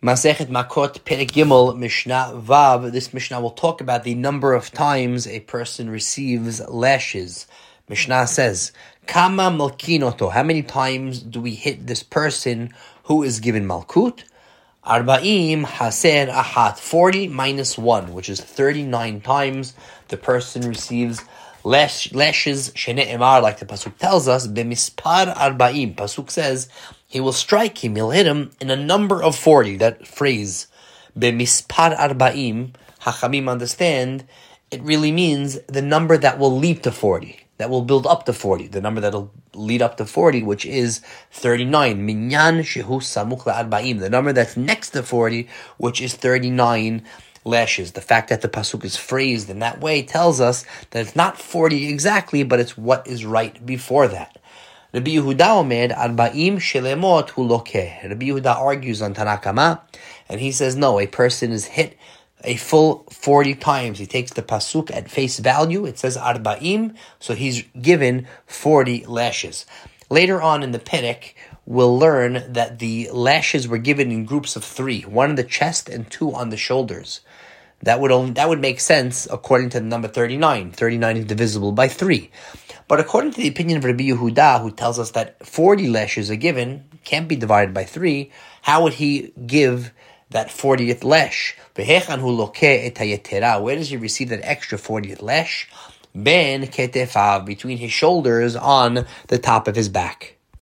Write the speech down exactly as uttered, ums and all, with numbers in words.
Masechet Makot Perek Gimel Mishnah Vav. This Mishnah will talk about the number of times a person receives lashes. Mishnah says, Kama Malkinoto. How many times do we hit this person who is given Malkut? Arba'im Haser Ahat. forty minus one, which is thirty-nine times the person receives lash, lashes. Shene Emar, like the Pasuk tells us, Bemispar Arba'im. Pasuk says, he will strike him, he'll hit him in a number of forty. That phrase, Bemispar Arba'im, Hachamim understand, it really means the number that will lead to forty, that will build up to forty, the number that will lead up to forty, which is thirty-nine. Minyan shehu samuch la'arba'im, the number that's next to forty, which is thirty-nine lashes. The fact that the pasuk is phrased in that way tells us that it's not forty exactly, but it's what is right before that. Rabbi Yehuda omer arba'im shelemot hu lokeh. Rabbi Yehuda argues on Tanna Kama, and he says no, a person is hit a full forty times. He takes the pasuk at face value. It says arba'im, so he's given forty lashes. Later on in the Perek, we'll learn that the lashes were given in groups of three, one in the chest and two on the shoulders. That would only, that would make sense according to the number thirty-nine. thirty-nine is divisible by three. But according to the opinion of Rabbi Yehuda, who tells us that forty lashes are given, can't be divided by three, how would he give that fortieth lash? Where does he receive that extra fortieth lash? Ben ketefav, between his shoulders on the top of his back.